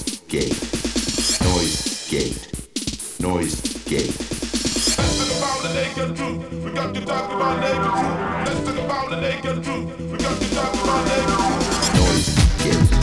gate, noise gate, noise gate. Let's talk about the naked truth. We got to talk about naked truth. Let's talk about the naked truth. We got to talk about naked truth. Noise gate.